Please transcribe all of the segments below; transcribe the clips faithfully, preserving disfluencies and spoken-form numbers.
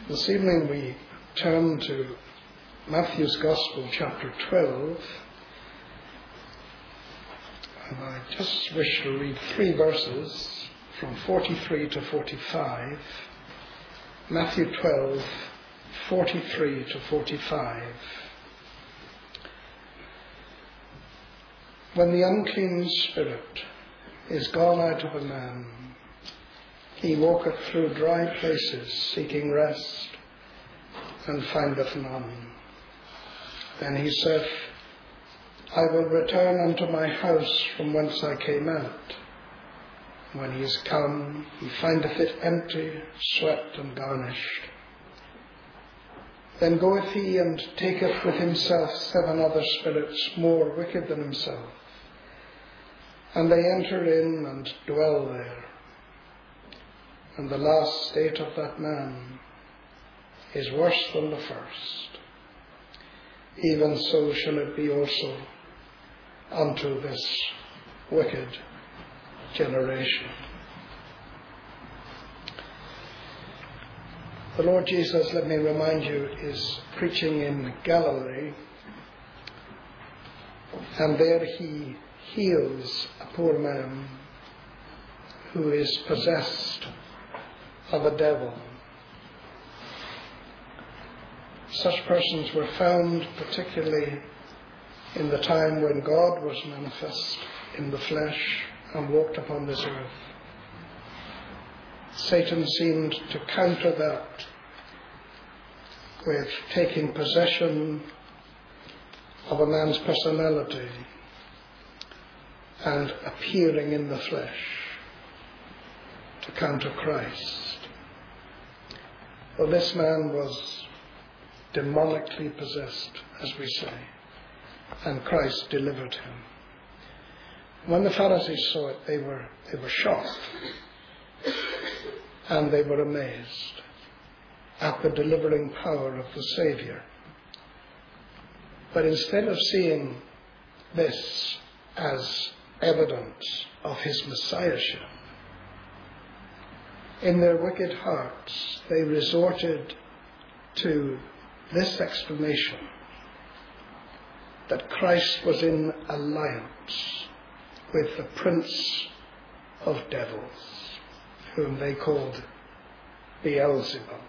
This evening we turn to Matthew's Gospel, chapter twelve, and I just wish to read three verses from forty-three to forty-five. Matthew twelve, forty-three to forty-five. When the unclean spirit is gone out of a man, he walketh through dry places, seeking rest, and findeth none. Then he saith, I will return unto my house from whence I came out. When he is come, he findeth it empty, swept, and garnished. Then goeth he and taketh with himself seven other spirits more wicked than himself, and they enter in and dwell there. And the last state of that man is worse than the first. Even so shall it be also unto this wicked generation. The Lord Jesus, let me remind you, is preaching in Galilee, and there he heals a poor man who is possessed of a devil. Such persons were found particularly in the time when God was manifest in the flesh and walked upon this earth. Satan seemed to counter that with taking possession of a man's personality and appearing in the flesh to counter Christ. Well, this man was demonically possessed, as we say, and Christ delivered him. When the Pharisees saw it, they were they were shocked, and they were amazed at the delivering power of the Saviour. But instead of seeing this as evidence of his messiahship, in their wicked hearts they resorted to this explanation, that Christ was in alliance with the prince of devils, whom they called Beelzebub.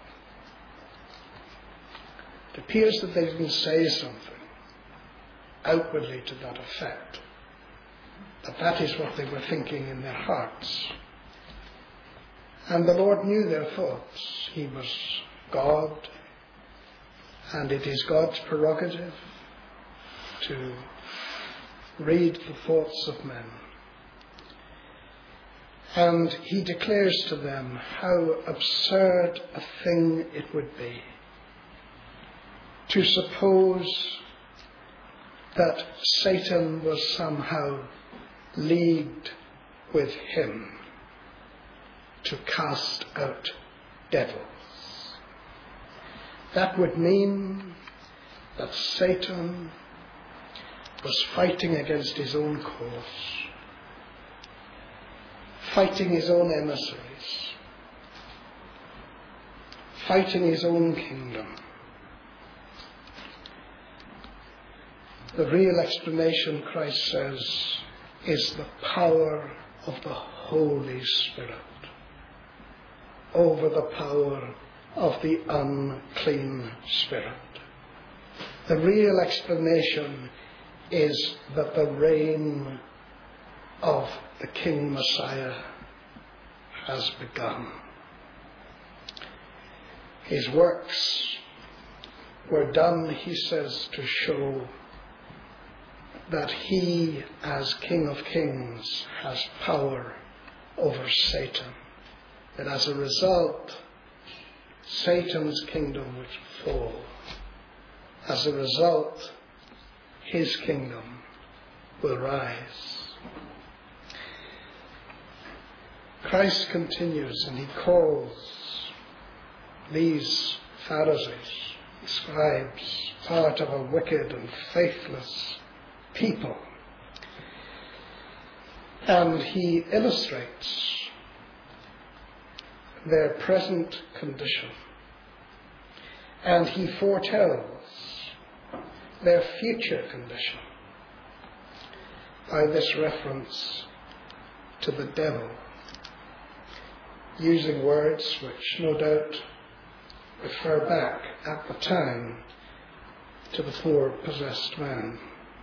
It appears that they didn't say something outwardly to that effect, but that is what they were thinking in their hearts. And the Lord knew their thoughts. He was God, and it is God's prerogative to read the thoughts of men. And he declares to them how absurd a thing it would be to suppose that Satan was somehow leagued with him to cast out devils. That would mean that Satan was fighting against his own cause, fighting his own emissaries, fighting his own kingdom. The real explanation, Christ says, is the power of the Holy Spirit over the power of the unclean spirit. The real explanation is that the reign of the King Messiah has begun. His works were done, he says, to show that he, as King of Kings, has power over Satan. That as a result, Satan's kingdom would fall. As a result, his kingdom will rise. Christ continues, and he calls these Pharisees, scribes, part of a wicked and faithless people. And he illustrates their present condition and he foretells their future condition by this reference to the devil, using words which no doubt refer back at the time to the poor possessed man.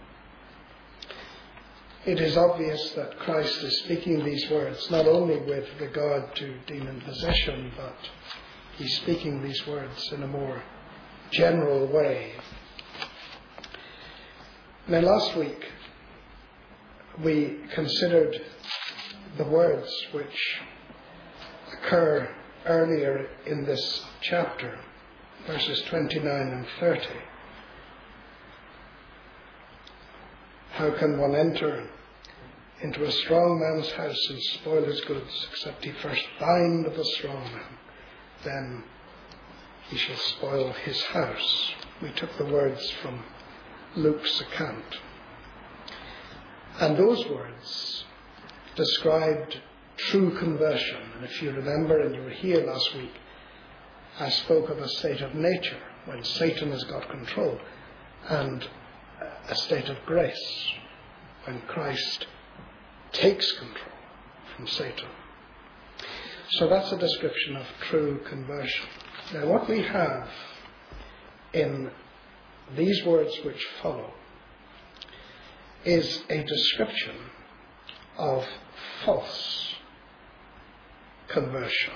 It is obvious that Christ is speaking these words not only with regard to demon possession, but he's speaking these words in a more general way. Now, last week we considered the words which occur earlier in this chapter, verses twenty-nine and thirty. How can one enter into a strong man's house and spoil his goods, except he first bind the strong man? Then he shall spoil his house. We took the words from Luke's account. And those words described true conversion. And if you remember, and you were here last week, I spoke of a state of nature when Satan has got control, and a state of grace when Christ takes control from Satan. So that's a description of true conversion. Now, what we have in these words which follow is a description of false conversion,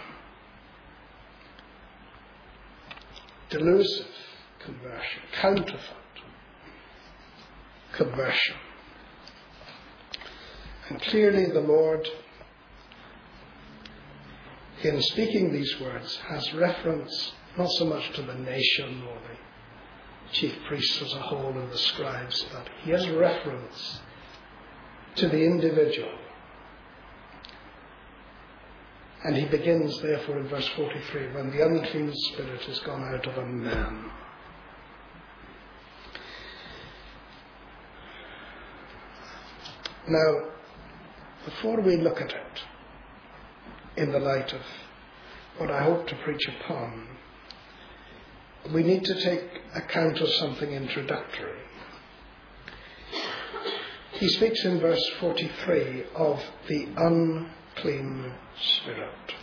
delusive conversion, counterfeit conversion. And clearly the Lord, in speaking these words, has reference not so much to the nation or the chief priests as a whole and the scribes, but he has reference to the individual. And he begins therefore in verse forty-three, when the unclean spirit is gone out of a man. Now, before we look at it in the light of what I hope to preach upon, we need to take account of something introductory. He speaks in verse forty-three of the unclean spirit.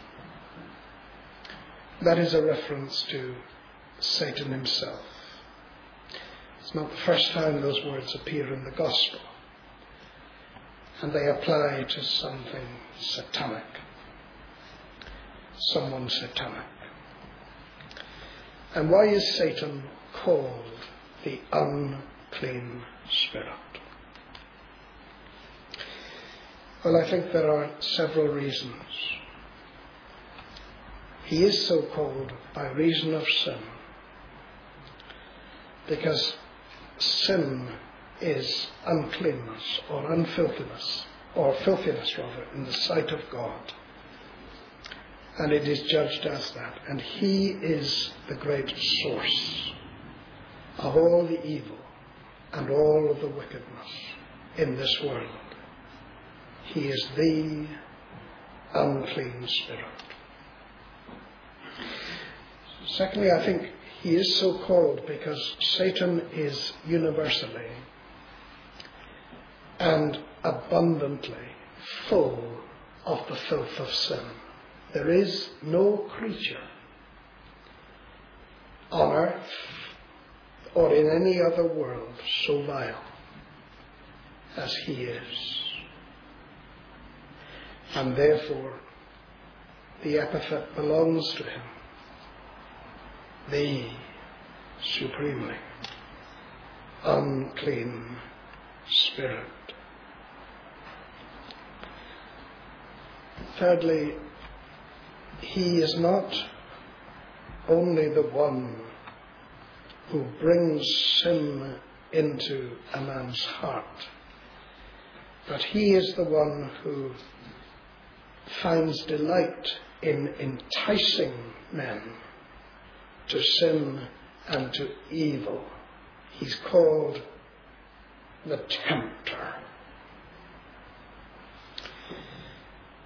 That is a reference to Satan himself. It's not the first time those words appear in the Gospel, and they apply to something satanic, someone satanic. And why is Satan called the unclean spirit? Well, I think there are several reasons. He is so called by reason of sin, because sin is uncleanness or unfilthiness, or filthiness rather, in the sight of God. And it is judged as that. And he is the great source of all the evil and all of the wickedness in this world. He is the unclean spirit. Secondly, I think he is so called because Satan is universally and abundantly full of the filth of sin. There is no creature on earth or in any other world so vile as he is. And therefore, the epithet belongs to him, the supremely unclean spirit. Thirdly, he is not only the one who brings sin into a man's heart, but he is the one who finds delight in enticing men to sin and to evil. He's called the tempter.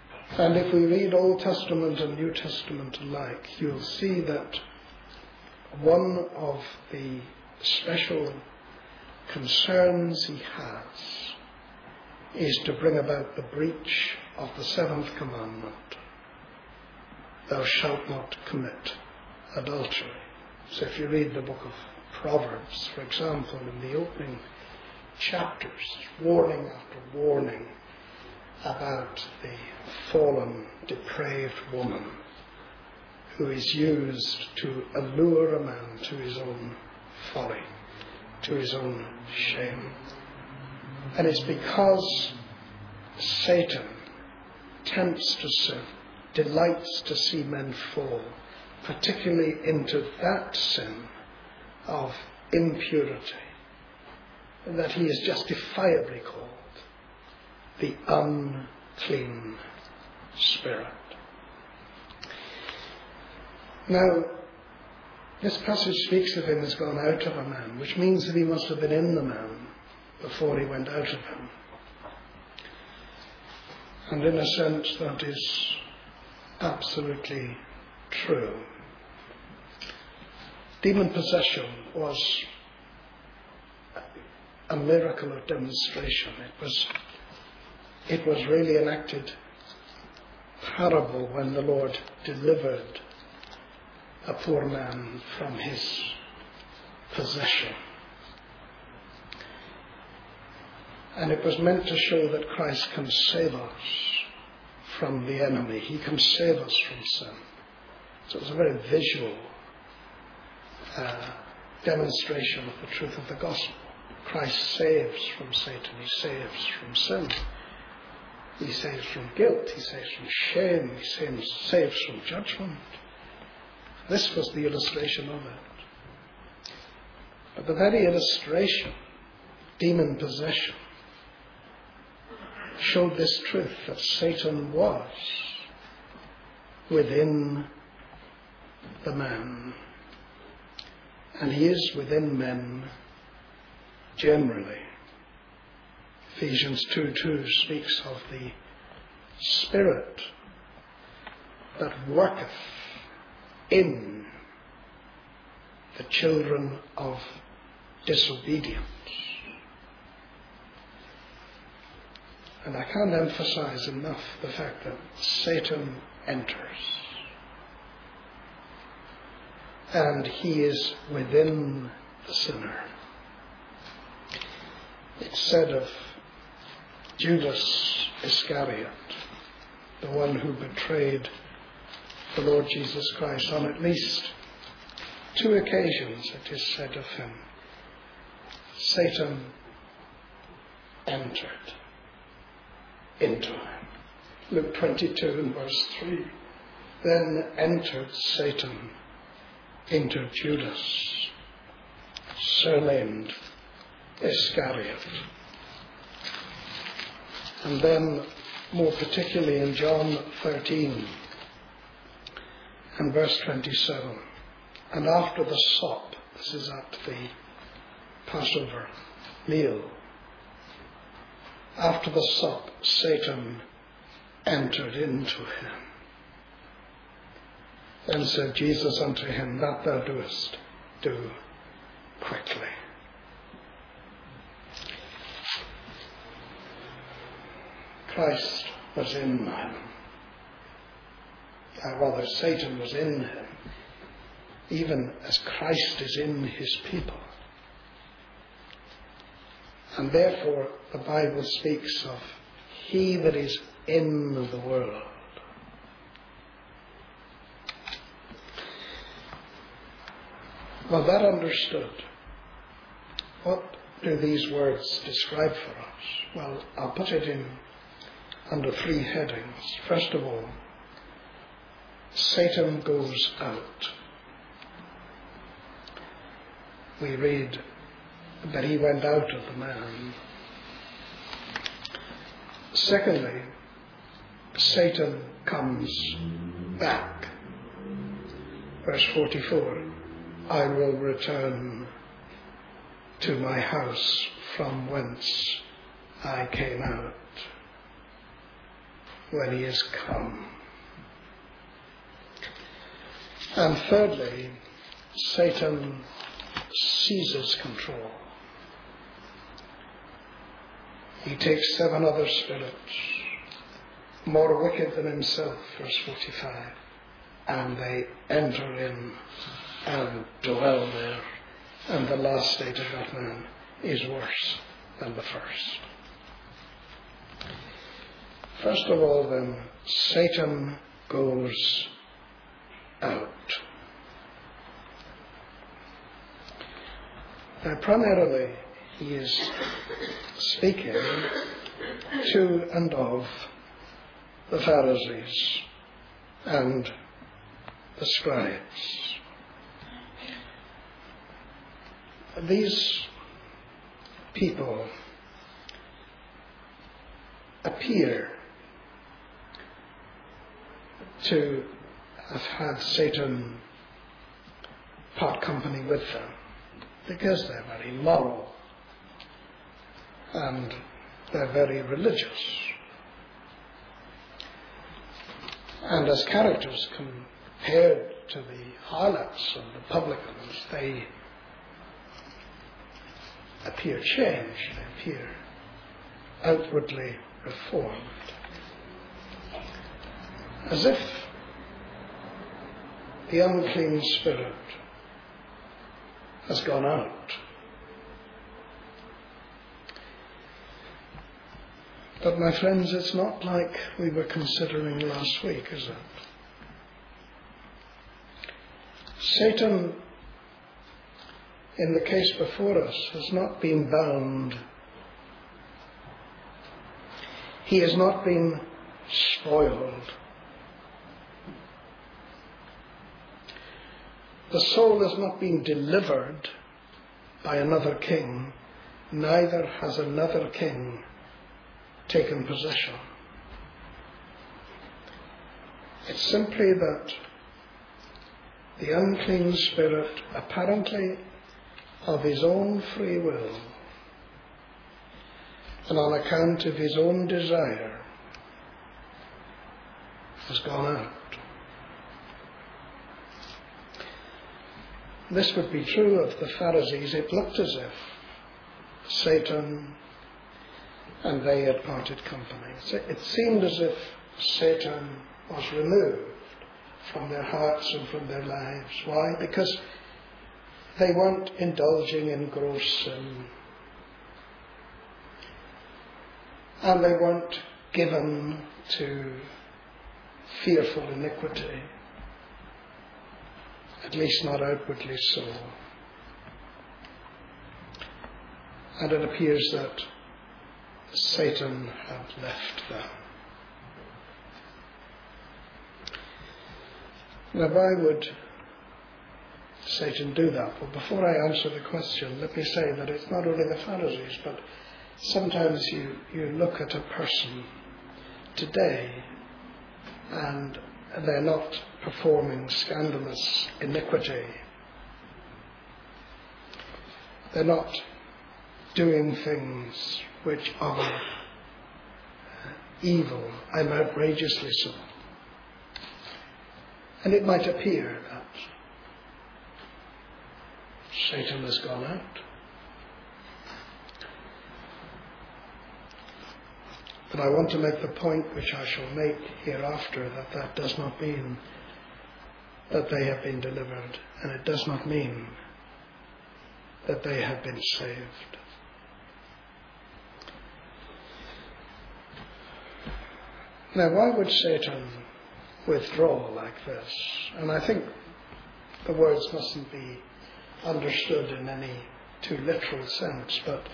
And if we read Old Testament and New Testament alike, you'll see that one of the special concerns he has is to bring about the breach of the seventh commandment, thou shalt not commit adultery. So if you read the book of Proverbs, for example, in the opening chapters, warning after warning about the fallen, depraved woman who is used to allure a man to his own folly, to his own shame. And it's because Satan tempts to sin, delights to see men fall, particularly into that sin of impurity, that he is justifiably called the unclean spirit. Now, this passage speaks of him as gone out of a man, which means that he must have been in the man before he went out of him. And in a sense, that is absolutely true. Demon possession was a miracle of demonstration. It was, it was really enacted parable when the Lord delivered a poor man from his possession. And it was meant to show that Christ can save us from the enemy. He can save us from sin. So it was a very visual uh, demonstration of the truth of the gospel. Christ saves from Satan. He saves from sin. He saves from guilt. He saves from shame. He saves, saves from judgment. This was the illustration of it. But the very illustration, demon possession, showed this truth, that Satan was within the man. And he is within men generally. Ephesians two two speaks of the Spirit that worketh in the children of disobedience. And I can't emphasize enough the fact that Satan enters. And he is within the sinner. It's said of Judas Iscariot, the one who betrayed the Lord Jesus Christ, on at least two occasions it is said of him, Satan entered into him. Luke twenty-two and verse three. Then entered Satan into Judas, surnamed Iscariot. And then more particularly in John thirteen and verse twenty-seven. And after the sop, this is at the Passover meal, after the sop, Satan entered into him. Then said Jesus unto him, that thou doest, do quickly. Christ was in him. Uh, rather, Satan was in him, even as Christ is in his people. And therefore, the Bible speaks of he that is in the world. Well, that understood, what do these words describe for us? Well, I'll put it in under three headings. First of all, Satan goes out. We read that he went out of the man. Secondly, Satan comes back. Verse forty-four, I will return to my house from whence I came out. When he is come. And thirdly, Satan seizes control. He takes seven other spirits, more wicked than himself, verse forty-five, and they enter in and dwell there. And the last state of that man is worse than the first. First of all, then, Satan goes out. Now, primarily, he is speaking to and of the Pharisees and the scribes. These people appear to have had Satan part company with them because they're very moral and they're very religious. And as characters compared to the harlots and the publicans, they appear changed, they appear outwardly reformed. As if the unclean spirit has gone out. But my friends, it's not like we were considering last week, is it? Satan, in the case before us, has not been bound. He has not been spoiled. The soul has not been delivered by another king, neither has another king taken possession. It's simply that the unclean spirit, apparently of his own free will, and on account of his own desire, has gone out. This would be true of the Pharisees. It looked as if Satan and they had parted company. It seemed as if Satan was removed from their hearts and from their lives. Why? Because they weren't indulging in gross sin. And they weren't given to fearful iniquity. At least not outwardly so. And it appears that Satan had left them. Now, why would Satan do that? Well, before I answer the question, let me say that it's not only the Pharisees, but sometimes you, you look at a person today and they're not performing scandalous iniquity. They're not doing things which are evil and outrageously so. And it might appear that Satan has gone out. But I want to make the point, which I shall make hereafter, that that does not mean that they have been delivered, and it does not mean that they have been saved. Now, why would Satan withdraw like this? And I think the words mustn't be understood in any too literal sense, but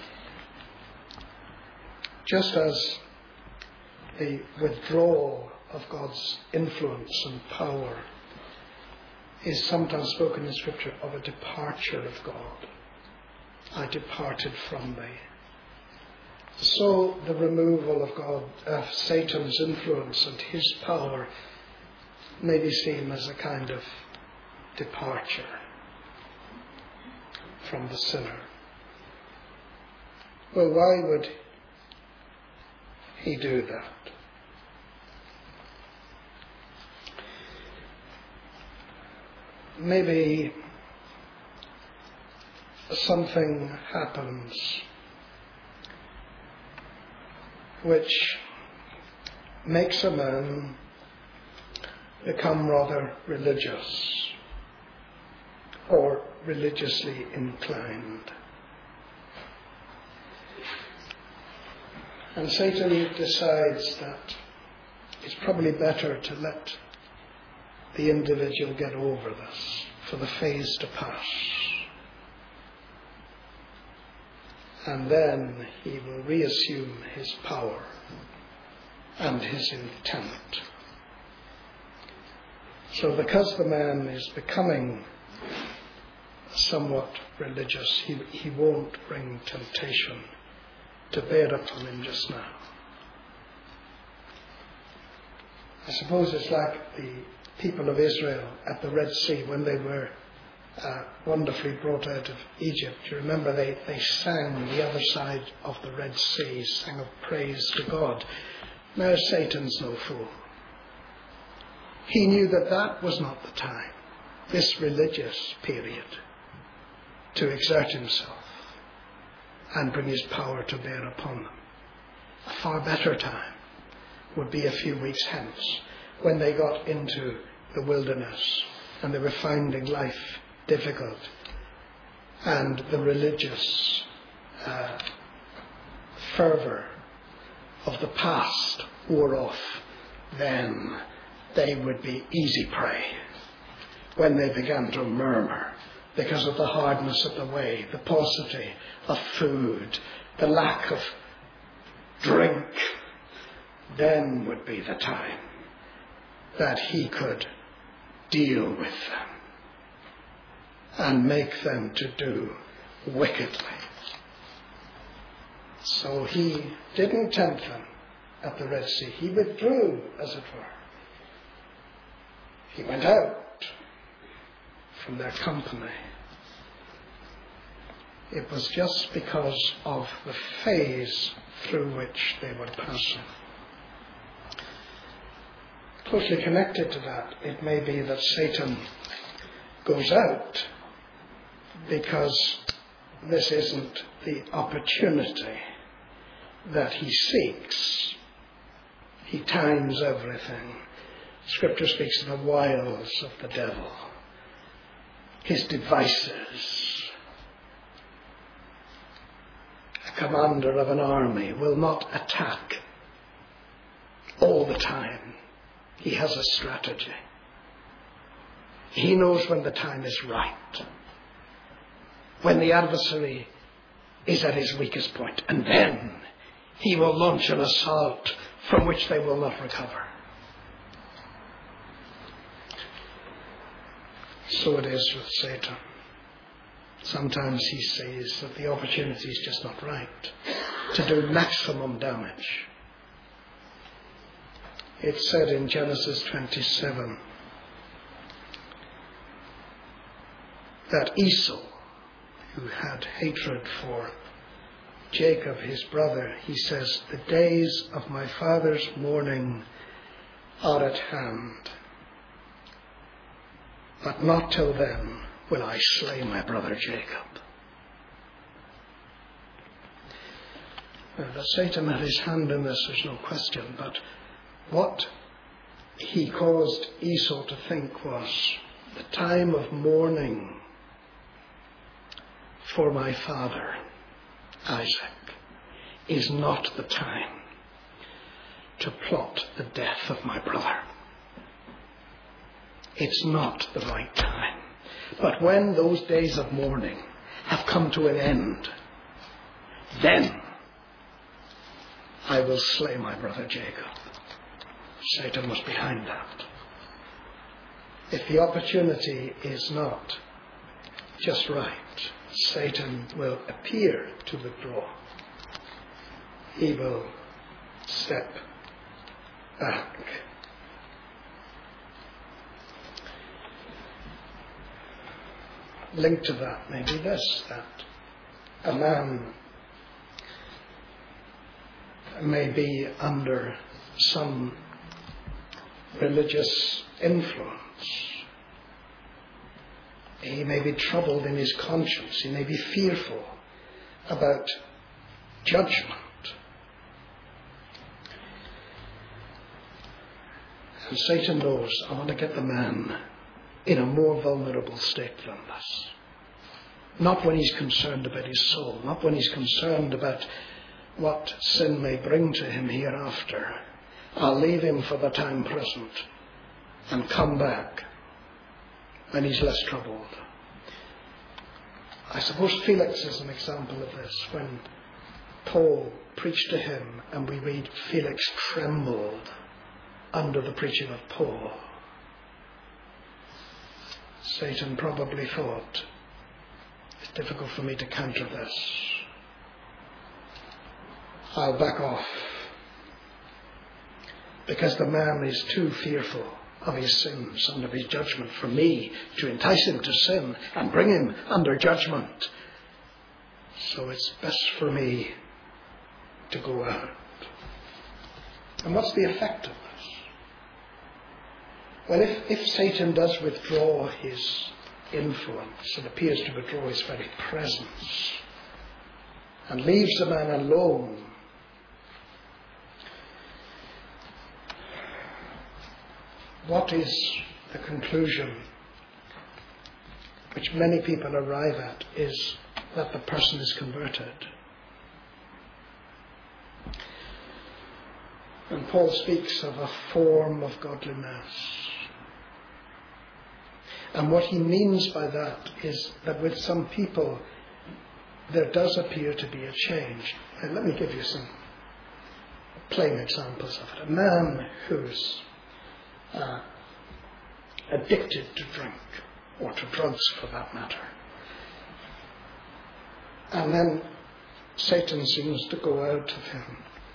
just as the withdrawal of God's influence and power is sometimes spoken in Scripture of a departure of God. I departed from thee. So the removal of God, of Satan's influence and his power may be seen as a kind of departure from the sinner. Well, why would he do that? Maybe something happens which makes a man become rather religious or religiously inclined. And Satan decides that it's probably better to let the individual get over this, for the phase to pass. And then he will reassume his power and his intent. So because the man is becoming somewhat religious, he, he won't bring temptation to bear upon him just now. I suppose it's like the people of Israel at the Red Sea when they were uh, wonderfully brought out of Egypt. You remember they, they sang the other side of the Red Sea, sang of praise to God. Now Satan's no fool. He knew that that was not the time, this religious period, to exert himself and bring his power to bear upon them. A far better time would be a few weeks hence, when they got into the wilderness and they were finding life difficult and the religious uh, fervour of the past wore off. Then they would be easy prey when they began to murmur because of the hardness of the way, the paucity of food, the lack of drink. Then would be the time that he could deal with them and make them to do wickedly. So he didn't tempt them at the Red Sea. He withdrew, as it were. He went out from their company. It was just because of the phase through which they were passing. Closely connected to that, it may be that Satan goes out because this isn't the opportunity that he seeks. He times everything. Scripture speaks of the wiles of the devil, his devices. A commander of an army will not attack all the time. He has a strategy. He knows when the time is right, when the adversary is at his weakest point, and then he will launch an assault from which they will not recover. So it is with Satan. Sometimes he sees that the opportunity is just not right to do maximum damage. It's said in Genesis twenty-seven that Esau, who had hatred for Jacob, his brother, he says, "The days of my father's mourning are at hand, but not till then will I slay my brother Jacob." Now, that Satan had his hand in this, there's no question, but what he caused Esau to think was, the time of mourning for my father, Isaac, is not the time to plot the death of my brother. It's not the right time. But when those days of mourning have come to an end, then I will slay my brother Jacob. Satan was behind that. If the opportunity is not just right, Satan will appear to withdraw. He will step back. Linked to that may be this, that a man may be under some religious influence, He may be troubled in his conscience. He may be fearful about judgment. And Satan knows, I want to get the man in a more vulnerable state than this. Not when he's concerned about his soul, not when he's concerned about what sin may bring to him hereafter. I'll leave him for the time present and come back when he's less troubled. I suppose Felix is an example of this. When Paul preached to him, and we read Felix trembled under the preaching of Paul, Satan probably thought, it's difficult for me to counter this. I'll back off. Because the man is too fearful of his sins and of his judgment for me to entice him to sin and bring him under judgment. So it's best for me to go out. And what's the effect of this? Well, if, if Satan does withdraw his influence and appears to withdraw his very presence and leaves the man alone, what is the conclusion which many people arrive at is that the person is converted. And Paul speaks of a form of godliness. And what he means by that is that with some people there does appear to be a change. And let me give you some plain examples of it. A man who's uh, addicted to drink, or to drugs for that matter. And then Satan seems to go out of him,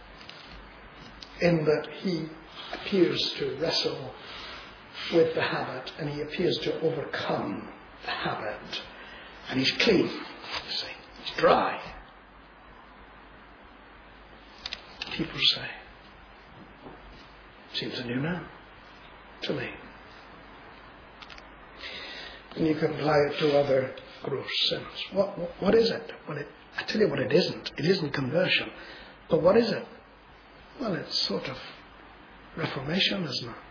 in that he appears to wrestle with the habit, and he appears to overcome the habit. And he's clean, you see. He's dry. People say, seems a new man to me. And you can apply it to other gross sins. What, what, what is it? Well, it, I tell you what it isn't. It isn't conversion. But what is it? Well, it's sort of reformation, isn't it?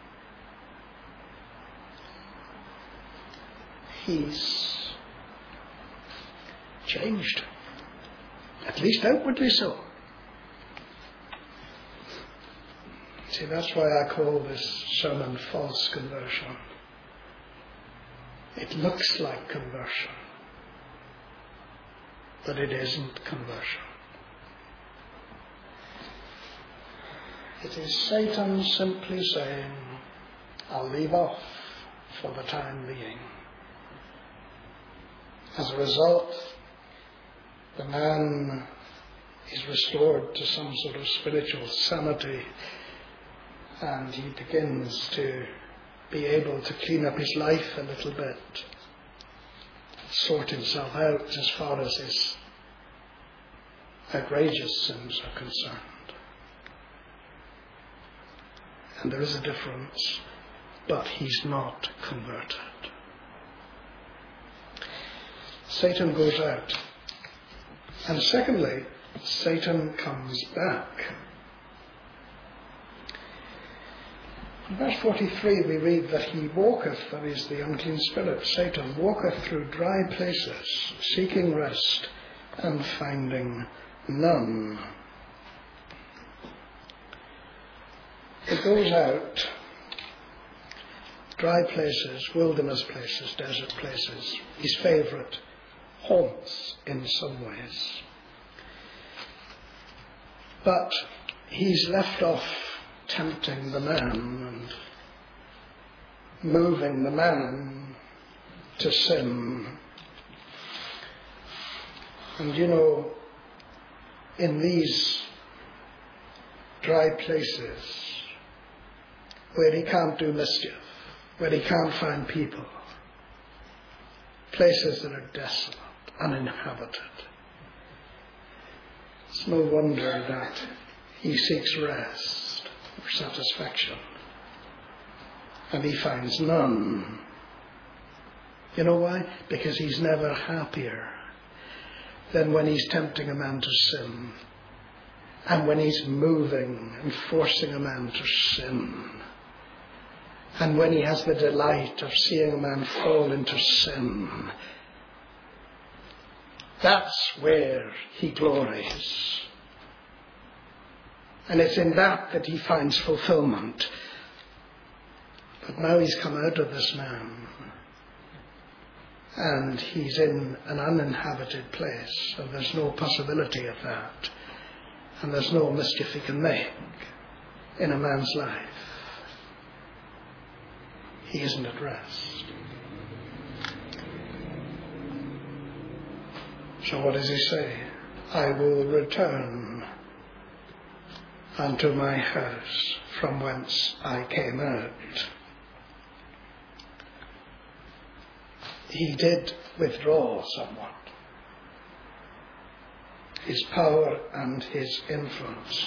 He's changed. At least outwardly so. See, that's why I call this sermon false conversion. It looks like conversion, but it isn't conversion. It is Satan simply saying, I'll leave off for the time being. As a result, the man is restored to some sort of spiritual sanity, and he begins to be able to clean up his life a little bit, sort himself out as far as his outrageous sins are concerned. And there is a difference, but he's not converted. Satan goes out. And secondly, Satan comes back. In verse forty-three we read that he walketh, that is the unclean spirit, Satan, walketh through dry places, seeking rest and finding none. He goes out, dry places, wilderness places, desert places, his favourite haunts in some ways. But he's left off tempting the man and moving the man to sin. And you know, in these dry places where he can't do mischief, where he can't find people, places that are desolate, uninhabited, it's no wonder that he seeks rest or satisfaction, and he finds none. You know why? Because he's never happier than when he's tempting a man to sin, and when he's moving and forcing a man to sin, and when he has the delight of seeing a man fall into sin. That's where he glories. And it's in that that he finds fulfillment. But now he's come out of this man, and he's in an uninhabited place, and there's no possibility of that. And there's no mischief he can make in a man's life. He isn't at rest. So what does he say? I will return unto my house from whence I came out. He did withdraw somewhat. His power and his influence.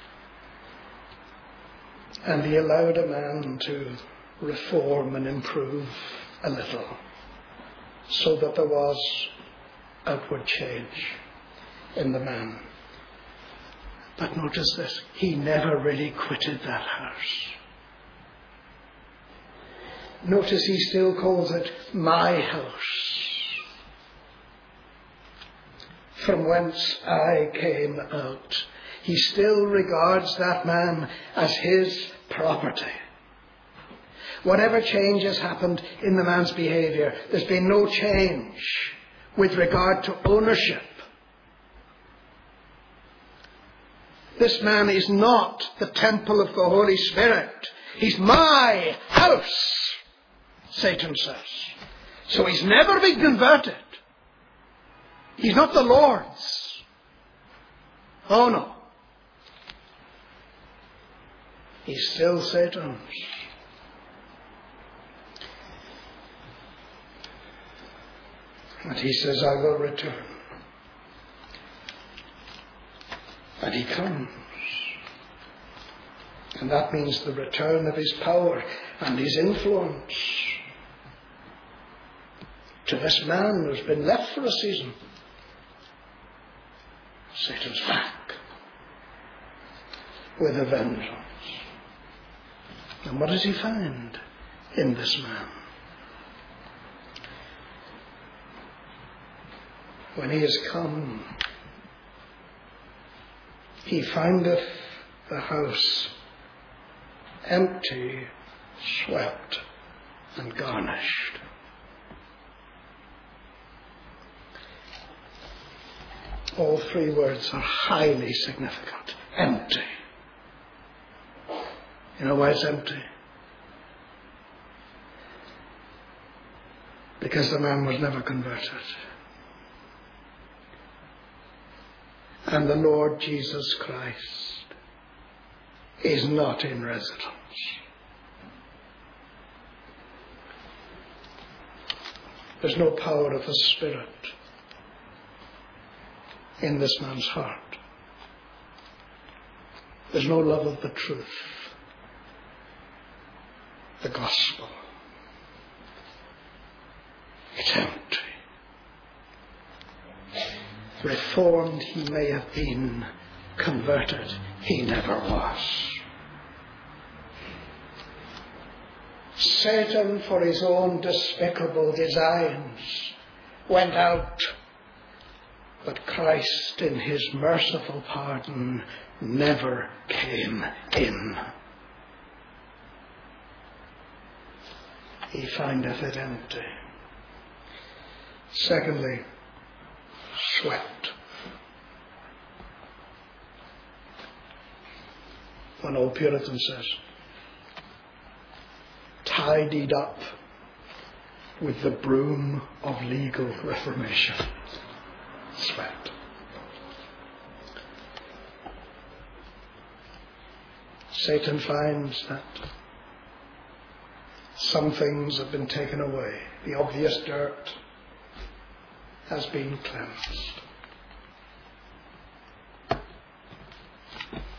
And he allowed a man to reform and improve a little, so that there was outward change in the man. But notice this, he never really quitted that house. Notice he still calls it my house, from whence I came out. He still regards that man as his property. Whatever change has happened in the man's behavior, there's been no change with regard to ownership. This man is not the temple of the Holy Spirit. He's my house, Satan says. So he's never been converted. He's not the Lord's. Oh no. He's still Satan's. And he says, I will return. And he comes. And that means the return of his power and his influence to this man who's been left for a season. Satan's back with a vengeance. And what does he find in this man? When he is come, he findeth the house empty, swept, and garnished. All three words are highly significant. Empty. You know why it's empty? Because the man was never converted. And the Lord Jesus Christ is not in residence. There's no power of the Spirit in this man's heart. There's no love of the truth, the gospel. It's empty. Reformed he may have been, converted he never was. Satan, for his own despicable designs, went out, but Christ in his merciful pardon never came in. He findeth it empty. Secondly, swept. One old Puritan says, tidied up with the broom of legal reformation. Swept. Satan finds that some things have been taken away. The obvious dirt has been cleansed.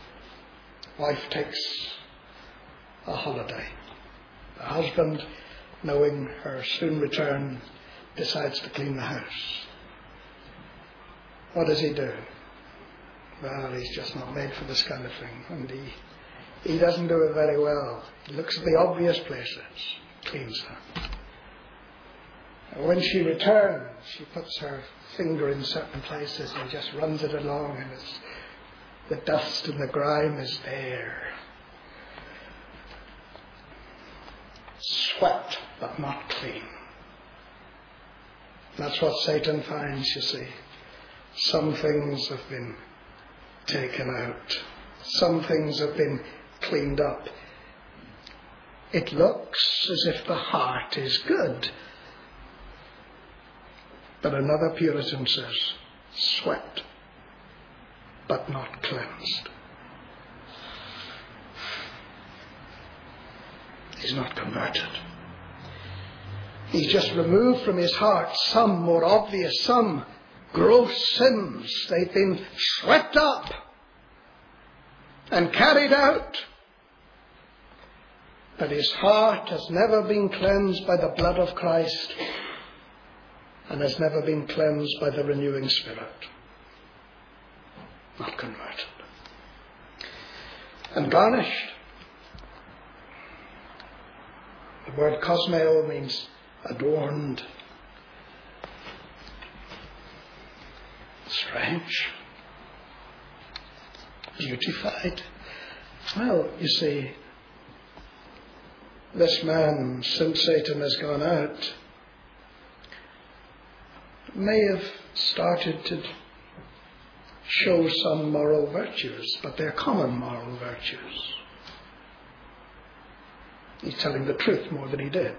Wife takes a holiday. The husband knowing her soon return, decides to clean the house. What does he do? Well, he's just not made for this kind of thing. And he, he doesn't do it very well. He looks at the obvious places, cleans them. And when she returns, she puts her finger in certain places and just runs it along, and it's, the dust and the grime is there. Swept, but not clean. That's what Satan finds, you see. Some things have been taken out. Some things have been cleaned up. It looks as if the heart is good. But another Puritan says, swept, but not cleansed. He's not converted. He's just removed from his heart some more obvious, some gross sins. They've been swept up and carried out. But his heart has never been cleansed by the blood of Christ, and has never been cleansed by the renewing Spirit. Not converted. And garnished. The word cosmeo means adorned. Strange. Beautified. Well, you see, this man, since Satan has gone out, may have started to show some moral virtues, but they're common moral virtues. He's telling the truth more than he did.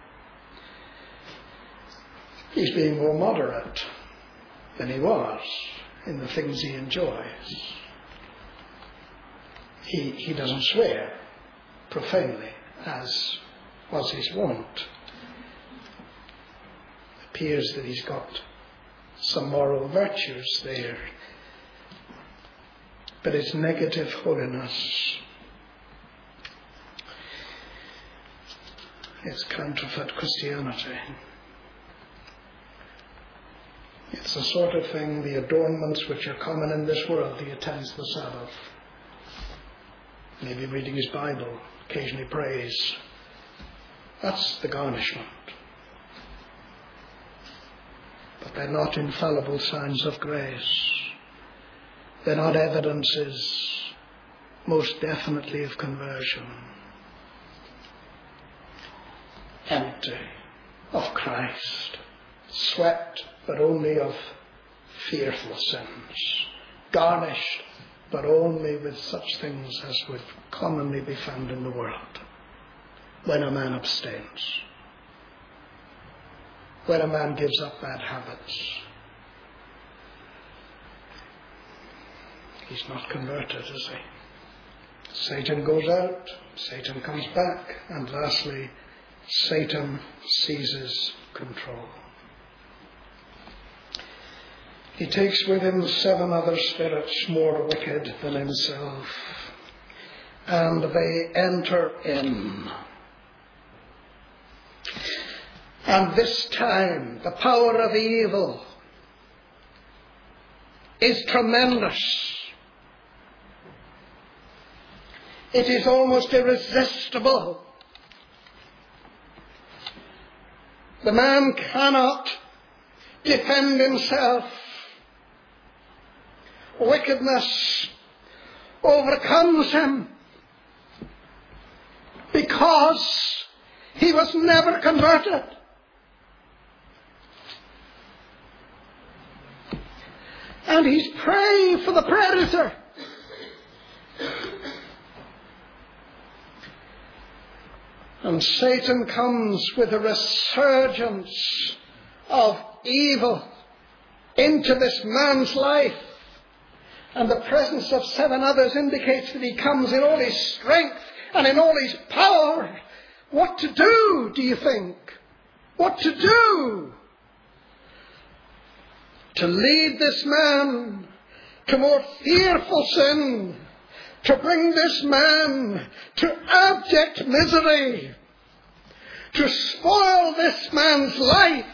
He's being more moderate than he was in the things he enjoys. He, he doesn't swear profanely, as was his wont. It appears that he's got some moral virtues there, but it's negative holiness. It's counterfeit Christianity. It's the sort of thing, the adornments which are common in this world. He attends the Sabbath, maybe reading his Bible, occasionally prays. That's the garnishment. But they're not infallible signs of grace. They're not evidences, most definitely, of conversion. Empty of Christ, swept, but only of fearful sins, garnished, but only with such things as would commonly be found in the world. When a man abstains, when a man gives up bad habits, he's not converted, is he? Satan goes out, Satan comes back, and lastly, Satan seizes control. He takes with him seven other spirits more wicked than himself, and they enter in. And this time, the power of evil is tremendous. It is almost irresistible. The man cannot defend himself. Wickedness overcomes him because he was never converted. And he's praying for the predator. And Satan comes with a resurgence of evil into this man's life. And the presence of seven others indicates that he comes in all his strength and in all his power. What to do, do you think? What to do? To lead this man to more fearful sin, to bring this man to abject misery, to spoil this man's life,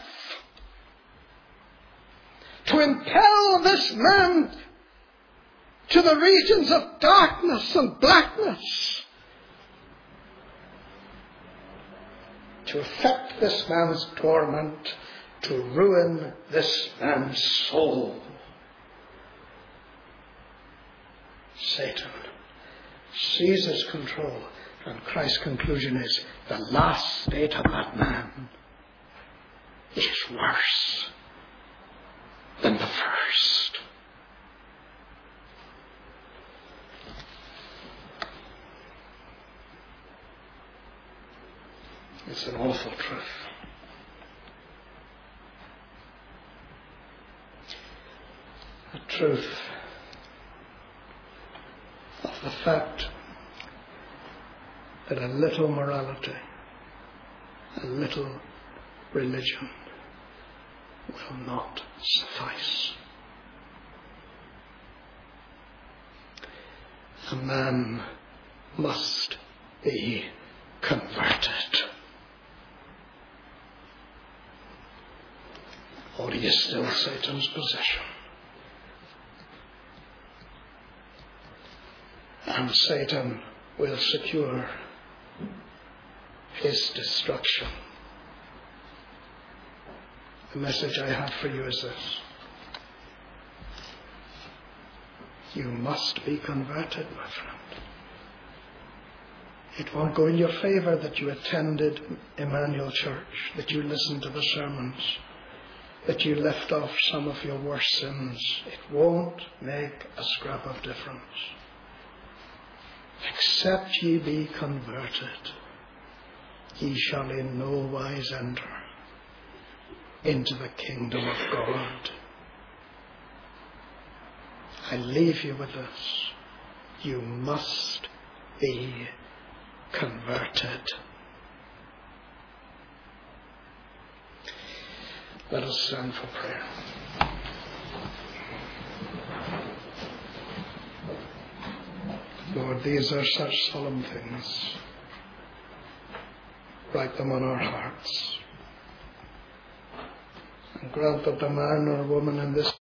to impel this man to the regions of darkness and blackness, to affect this man's torment, to ruin this man's soul. Satan seizes control, and Christ's conclusion is the last state of that man is worse than the first. It's an awful truth. A truth of the fact that a little morality, a little religion will not suffice. A man must be converted. Or he is still Satan's possession. And Satan will secure his destruction. The message I have for you is this: you must be converted, my friend. It won't go in your favor that you attended Emmanuel Church, that you listened to the sermons, that you left off some of your worst sins. It won't make a scrap of difference. Except ye be converted, ye shall in no wise enter into the kingdom of God. I leave you with this: you must be converted. Let us stand for prayer. Lord, these are such solemn things. Write them on our hearts. And grant that the man or woman in this